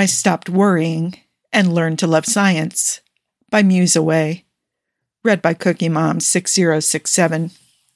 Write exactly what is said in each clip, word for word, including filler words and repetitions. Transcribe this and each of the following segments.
I Stopped Worrying and Learned to Love Science by Muse Away. Read by Cookie Mom six zero six seven.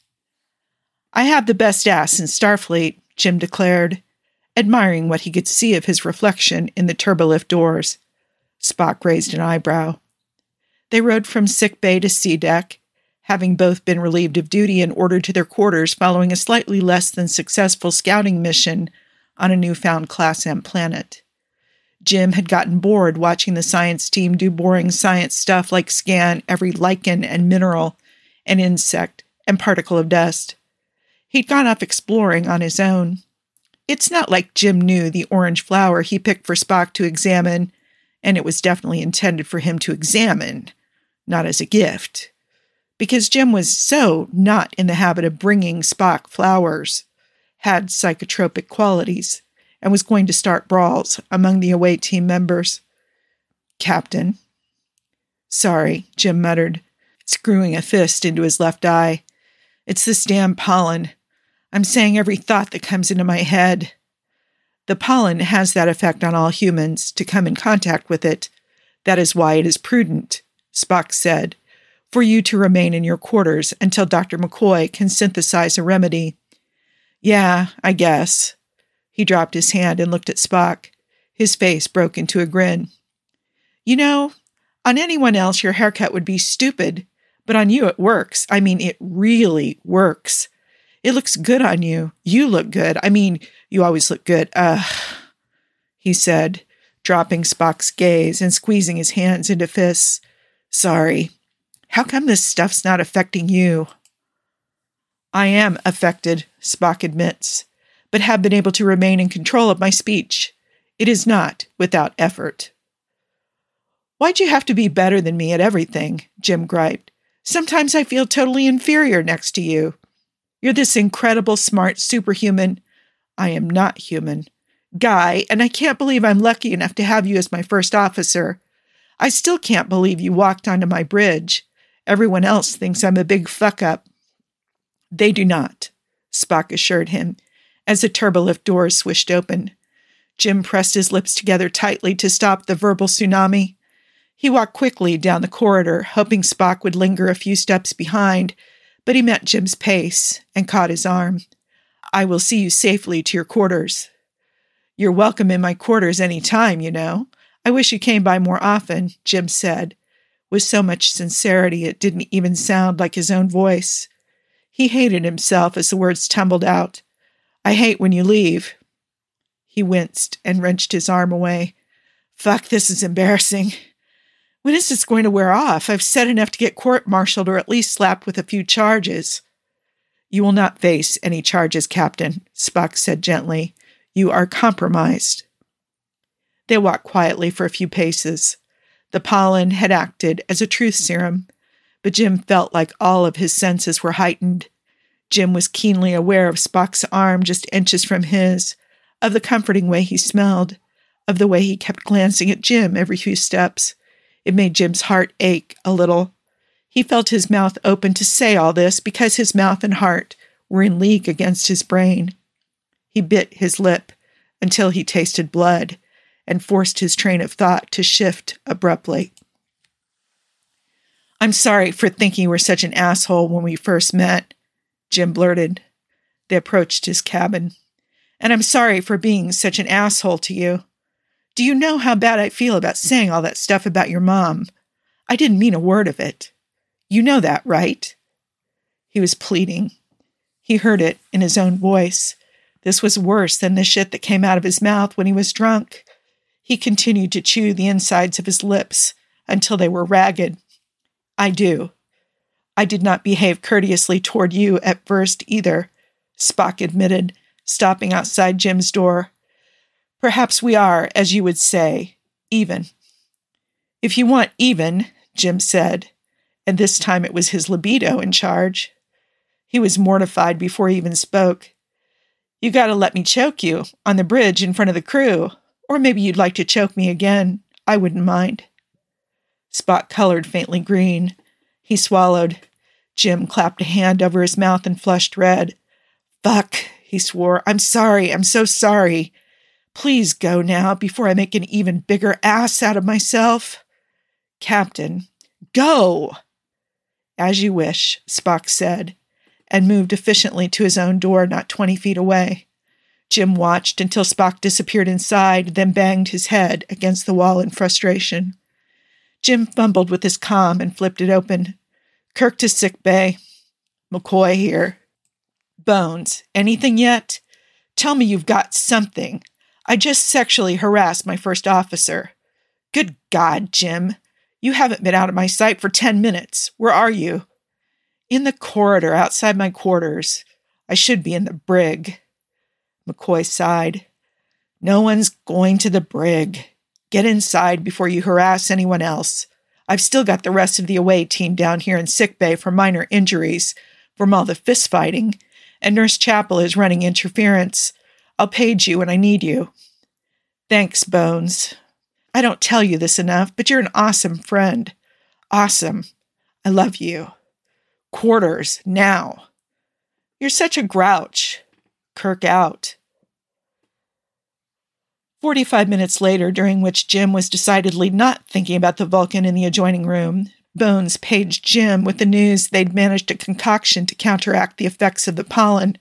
I have the best ass in Starfleet, Jim declared, admiring what he could see of his reflection in the turbolift doors. Spock raised an eyebrow. They rode from sick bay to sea deck, having both been relieved of duty and ordered to their quarters following a slightly less than successful scouting mission on a newfound Class M planet. Jim had gotten bored watching the science team do boring science stuff like scan every lichen and mineral and insect and particle of dust. He'd gone off exploring on his own. It's not like Jim knew the orange flower he picked for Spock to examine, and it was definitely intended for him to examine, not as a gift. Because Jim was so not in the habit of bringing Spock flowers, had psychotropic qualities, and was going to start brawls among the away team members. Captain. Sorry, Jim muttered, screwing a fist into his left eye. It's this damn pollen. I'm saying every thought that comes into my head. The pollen has that effect on all humans to come in contact with it. That is why it is prudent, Spock said, for you to remain in your quarters until Doctor McCoy can synthesize a remedy. Yeah, I guess. He dropped his hand and looked at Spock. His face broke into a grin. You know, on anyone else your haircut would be stupid, but on you it works. I mean, it really works. It looks good on you. You look good. I mean, you always look good. Ugh, he said, dropping Spock's gaze and squeezing his hands into fists. Sorry. How come this stuff's not affecting you? I am affected, Spock admits, but have been able to remain in control of my speech. It is not without effort. Why'd you have to be better than me at everything? Jim griped. Sometimes I feel totally inferior next to you. You're this incredible, smart superhuman. I am not human. Guy, and I can't believe I'm lucky enough to have you as my first officer. I still can't believe you walked onto my bridge. Everyone else thinks I'm a big fuck-up. They do not, Spock assured him, as the turbolift doors swished open. Jim pressed his lips together tightly to stop the verbal tsunami. He walked quickly down the corridor, hoping Spock would linger a few steps behind, but he met Jim's pace and caught his arm. I will see you safely to your quarters. You're welcome in my quarters any time, you know. I wish you came by more often, Jim said, with so much sincerity it didn't even sound like his own voice. He hated himself as the words tumbled out. I hate when you leave. He winced and wrenched his arm away. Fuck, this is embarrassing. When is this going to wear off? I've said enough to get court-martialed or at least slapped with a few charges. You will not face any charges, Captain, Spock said gently. You are compromised. They walked quietly for a few paces. The pollen had acted as a truth serum, but Jim felt like all of his senses were heightened. Jim was keenly aware of Spock's arm just inches from his, of the comforting way he smelled, of the way he kept glancing at Jim every few steps. It made Jim's heart ache a little. He felt his mouth open to say all this because his mouth and heart were in league against his brain. He bit his lip until he tasted blood and forced his train of thought to shift abruptly. I'm sorry for thinking you were such an asshole when we first met, Jim blurted. They approached his cabin. And I'm sorry for being such an asshole to you. Do you know how bad I feel about saying all that stuff about your mom? I didn't mean a word of it. You know that, right? He was pleading. He heard it in his own voice. This was worse than the shit that came out of his mouth when he was drunk. He continued to chew the insides of his lips until they were ragged. I do. I did not behave courteously toward you at first either, Spock admitted, stopping outside Jim's door. Perhaps we are, as you would say, even. If you want even, Jim said, and this time it was his libido in charge. He was mortified before he even spoke. You gotta let me choke you on the bridge in front of the crew, or maybe you'd like to choke me again. I wouldn't mind. Spock colored faintly green. He swallowed. Jim clapped a hand over his mouth and flushed red. Fuck, he swore. I'm sorry. I'm so sorry. Please go now before I make an even bigger ass out of myself. Captain, go! As you wish, Spock said, and moved efficiently to his own door not twenty feet away. Jim watched until Spock disappeared inside, then banged his head against the wall in frustration. Jim fumbled with his comm and flipped it open. Kirk to sick bay. McCoy here. Bones, anything yet? Tell me you've got something. I just sexually harassed my first officer. Good God, Jim. You haven't been out of my sight for ten minutes. Where are you? In the corridor outside my quarters. I should be in the brig. McCoy sighed. No one's going to the brig. Get inside before you harass anyone else. I've still got the rest of the away team down here in sickbay for minor injuries from all the fist fighting, and Nurse Chapel is running interference. I'll page you when I need you. Thanks, Bones. I don't tell you this enough, but you're an awesome friend. Awesome. I love you. Quarters, now. You're such a grouch. Kirk out. Forty-five minutes later, during which Jim was decidedly not thinking about the Vulcan in the adjoining room, Bones paged Jim with the news they'd managed a concoction to counteract the effects of the pollen.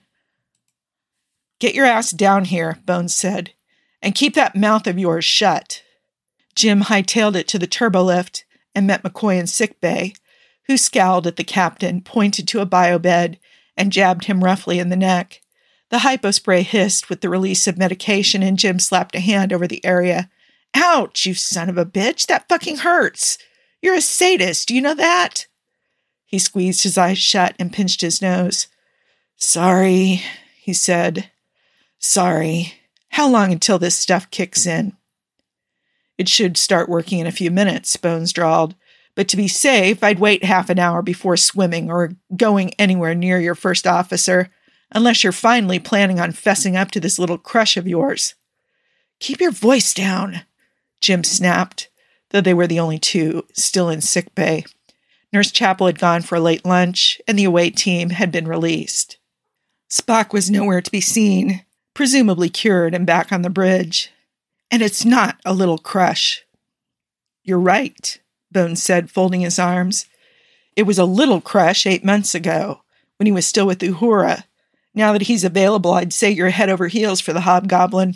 Get your ass down here, Bones said, and keep that mouth of yours shut. Jim hightailed it to the turbolift and met McCoy in sickbay, who scowled at the captain, pointed to a biobed, and jabbed him roughly in the neck. The hypospray hissed with the release of medication, and Jim slapped a hand over the area. Ouch, you son of a bitch! That fucking hurts! You're a sadist, do you know that? He squeezed his eyes shut and pinched his nose. Sorry, he said. Sorry. How long until this stuff kicks in? It should start working in a few minutes, Bones drawled. But to be safe, I'd wait half an hour before swimming or going anywhere near your first officer, unless you're finally planning on fessing up to this little crush of yours. Keep your voice down, Jim snapped, though they were the only two still in sickbay. Nurse Chapel had gone for a late lunch, and the away team had been released. Spock was nowhere to be seen, presumably cured and back on the bridge. And it's not a little crush. You're right, Bones said, folding his arms. It was a little crush eight months ago, when he was still with Uhura. Now that he's available, I'd say you're head over heels for the hobgoblin.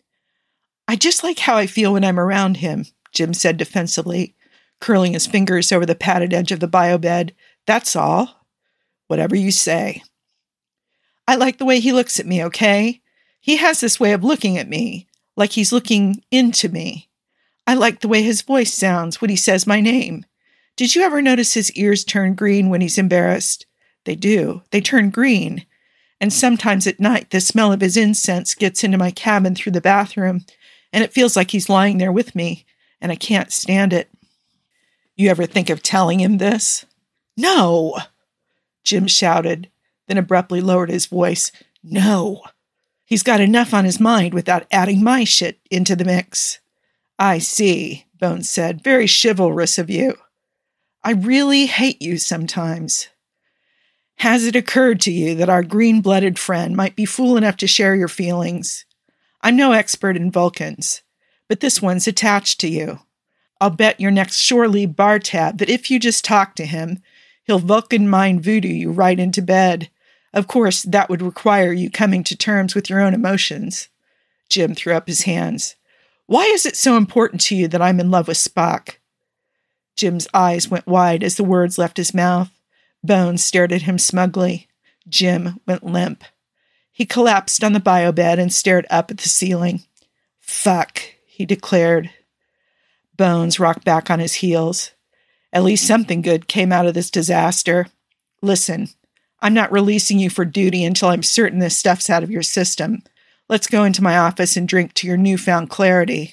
I just like how I feel when I'm around him, Jim said defensively, curling his fingers over the padded edge of the biobed. That's all. Whatever you say. I like the way he looks at me, okay? He has this way of looking at me, like he's looking into me. I like the way his voice sounds when he says my name. Did you ever notice his ears turn green when he's embarrassed? They do. They turn green. And sometimes at night, the smell of his incense gets into my cabin through the bathroom, and it feels like he's lying there with me, and I can't stand it. You ever think of telling him this? No! Jim shouted, then abruptly lowered his voice. No! He's got enough on his mind without adding my shit into the mix. I see, Bones said. Very chivalrous of you. I really hate you sometimes. Has it occurred to you that our green-blooded friend might be fool enough to share your feelings? I'm no expert in Vulcans, but this one's attached to you. I'll bet your next shore leave bar tab that if you just talk to him, he'll Vulcan mind voodoo you right into bed. Of course, that would require you coming to terms with your own emotions. Jim threw up his hands. Why is it so important to you that I'm in love with Spock? Jim's eyes went wide as the words left his mouth. Bones stared at him smugly. Jim went limp. He collapsed on the biobed and stared up at the ceiling. Fuck, he declared. Bones rocked back on his heels. At least something good came out of this disaster. Listen, I'm not releasing you for duty until I'm certain this stuff's out of your system. Let's go into my office and drink to your newfound clarity.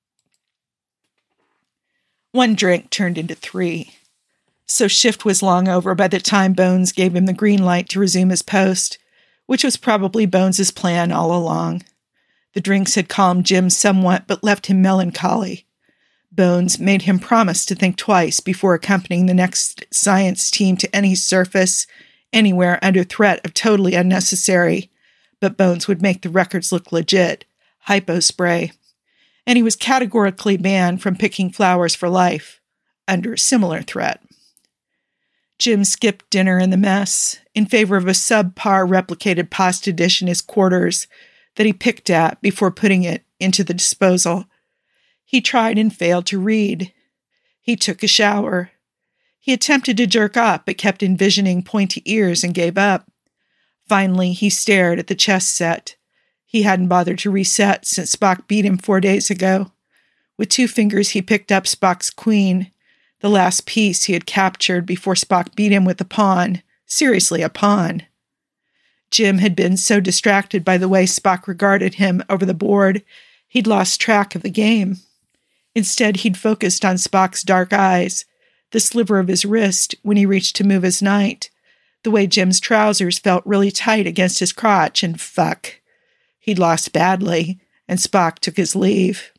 One drink turned into three. So shift was long over by the time Bones gave him the green light to resume his post, which was probably Bones's plan all along. The drinks had calmed Jim somewhat, but left him melancholy. Bones made him promise to think twice before accompanying the next science team to any surface, anywhere under threat of totally unnecessary, but Bones would make the records look legit, hypo spray, and he was categorically banned from picking flowers for life, under a similar threat. Jim skipped dinner in the mess in favor of a subpar replicated pasta dish in his quarters that he picked at before putting it into the disposal. He tried and failed to read. He took a shower. He attempted to jerk off, but kept envisioning pointy ears and gave up. Finally, he stared at the chess set. He hadn't bothered to reset since Spock beat him four days ago. With two fingers, he picked up Spock's queen, the last piece he had captured before Spock beat him with a pawn. Seriously, a pawn. Jim had been so distracted by the way Spock regarded him over the board, he'd lost track of the game. Instead, he'd focused on Spock's dark eyes, the sliver of his wrist when he reached to move his knight, the way Jim's trousers felt really tight against his crotch, and fuck. He'd lost badly, and Spock took his leave.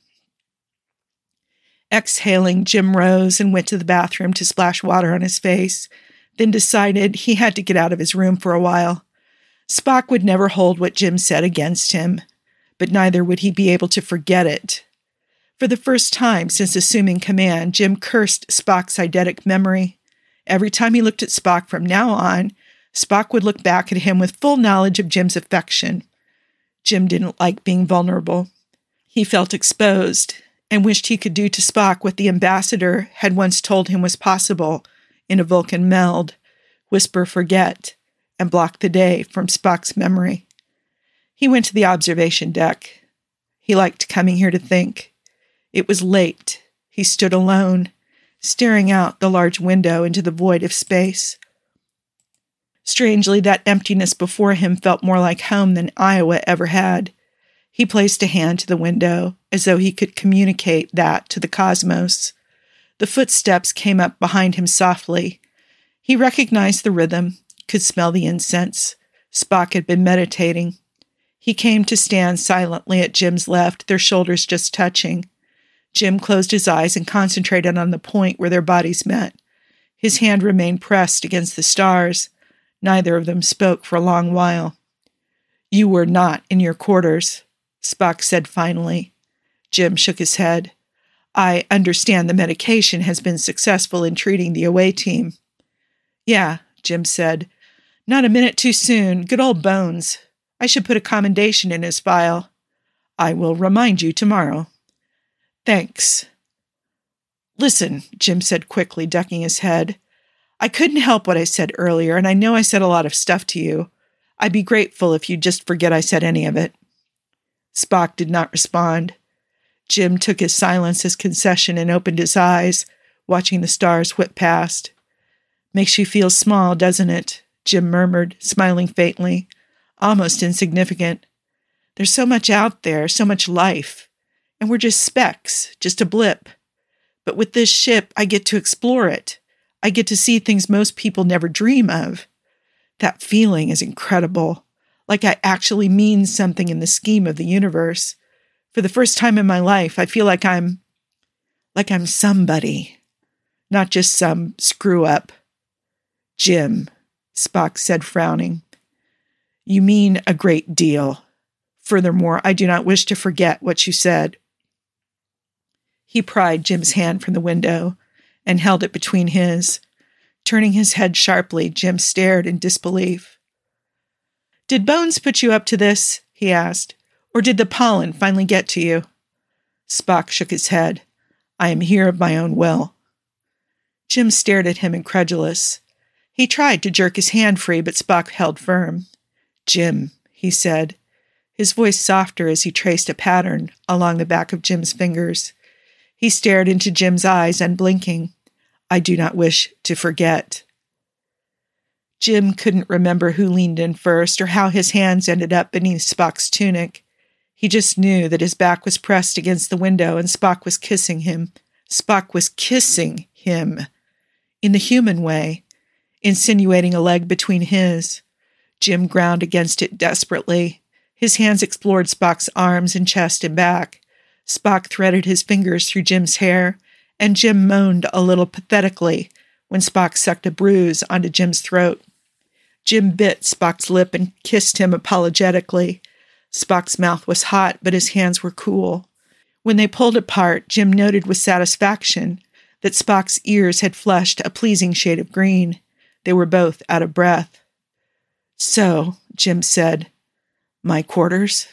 Exhaling, Jim rose and went to the bathroom to splash water on his face, then decided he had to get out of his room for a while. Spock would never hold what Jim said against him, but neither would he be able to forget it. For the first time since assuming command, Jim cursed Spock's eidetic memory. Every time he looked at Spock from now on, Spock would look back at him with full knowledge of Jim's affection. Jim didn't like being vulnerable. He felt exposed and wished he could do to Spock what the ambassador had once told him was possible in a Vulcan meld, whisper forget, and block the day from Spock's memory. He went to the observation deck. He liked coming here to think. It was late. He stood alone, staring out the large window into the void of space. Strangely, that emptiness before him felt more like home than Iowa ever had. He placed a hand to the window, as though he could communicate that to the cosmos. The footsteps came up behind him softly. He recognized the rhythm, could smell the incense. Spock had been meditating. He came to stand silently at Jim's left, their shoulders just touching. Jim closed his eyes and concentrated on the point where their bodies met. His hand remained pressed against the stars. Neither of them spoke for a long while. "You were not in your quarters," Spock said finally. Jim shook his head. "I understand the medication has been successful in treating the away team." "Yeah," Jim said. "Not a minute too soon. Good old Bones. I should put a commendation in his file. I will remind you tomorrow." "Thanks." "Listen," Jim said quickly, ducking his head. "I couldn't help what I said earlier, and I know I said a lot of stuff to you. I'd be grateful if you'd just forget I said any of it." Spock did not respond. Jim took his silence as concession and opened his eyes, watching the stars whip past. "Makes you feel small, doesn't it?" Jim murmured, smiling faintly. "Almost insignificant. There's so much out there, so much life. And we're just specks, just a blip. But with this ship, I get to explore it. I get to see things most people never dream of. That feeling is incredible, like I actually mean something in the scheme of the universe. For the first time in my life, I feel like I'm, like I'm somebody, not just some screw-up." "Jim," Spock said, frowning, "you mean a great deal. Furthermore, I do not wish to forget what you said." He pried Jim's hand from the window and held it between his. Turning his head sharply, Jim stared in disbelief. "Did Bones put you up to this?" he asked. "Or did the pollen finally get to you?" Spock shook his head. "I am here of my own will." Jim stared at him incredulous. He tried to jerk his hand free, but Spock held firm. "Jim," he said, his voice softer as he traced a pattern along the back of Jim's fingers. He stared into Jim's eyes, unblinking. "I do not wish to forget." Jim couldn't remember who leaned in first or how his hands ended up beneath Spock's tunic. He just knew that his back was pressed against the window and Spock was kissing him. Spock was kissing him. In the human way, insinuating a leg between his. Jim ground against it desperately. His hands explored Spock's arms and chest and back. Spock threaded his fingers through Jim's hair, and Jim moaned a little pathetically when Spock sucked a bruise onto Jim's throat. Jim bit Spock's lip and kissed him apologetically. Spock's mouth was hot, but his hands were cool. When they pulled apart, Jim noted with satisfaction that Spock's ears had flushed a pleasing shade of green. They were both out of breath. "So," Jim said, "my quarters?"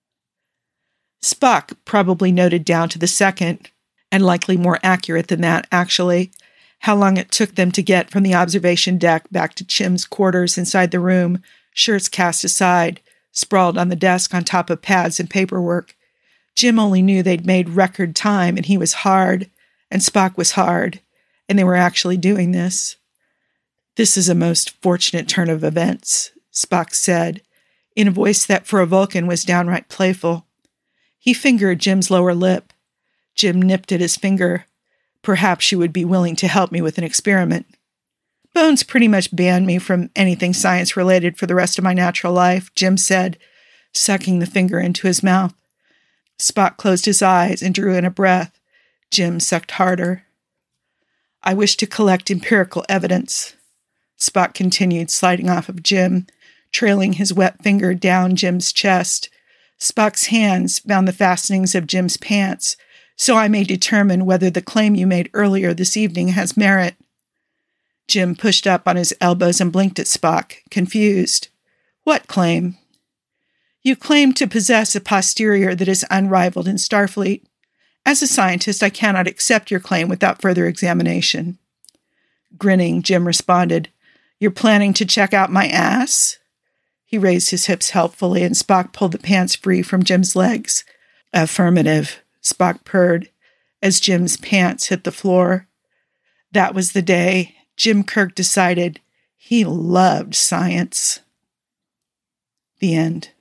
Spock probably noted down to the second, and likely more accurate than that, actually, how long it took them to get from the observation deck back to Jim's quarters inside the room, shirts cast aside, sprawled on the desk on top of pads and paperwork. Jim only knew they'd made record time, and he was hard, and Spock was hard, and they were actually doing this. "This is a most fortunate turn of events," Spock said, in a voice that for a Vulcan was downright playful. He fingered Jim's lower lip. Jim nipped at his finger. "Perhaps you would be willing to help me with an experiment." "Bones pretty much banned me from anything science-related for the rest of my natural life," Jim said, sucking the finger into his mouth. Spock closed his eyes and drew in a breath. Jim sucked harder. "I wish to collect empirical evidence," Spock continued, sliding off of Jim, trailing his wet finger down Jim's chest. Spock's hands found the fastenings of Jim's pants, "so I may determine whether the claim you made earlier this evening has merit." Jim pushed up on his elbows and blinked at Spock, confused. "What claim?" "You claim to possess a posterior that is unrivaled in Starfleet. As a scientist, I cannot accept your claim without further examination." Grinning, Jim responded, "You're planning to check out my ass?" He raised his hips helpfully, and Spock pulled the pants free from Jim's legs. "Affirmative," Spock purred, as Jim's pants hit the floor. That was the day Jim Kirk decided he loved science. The end.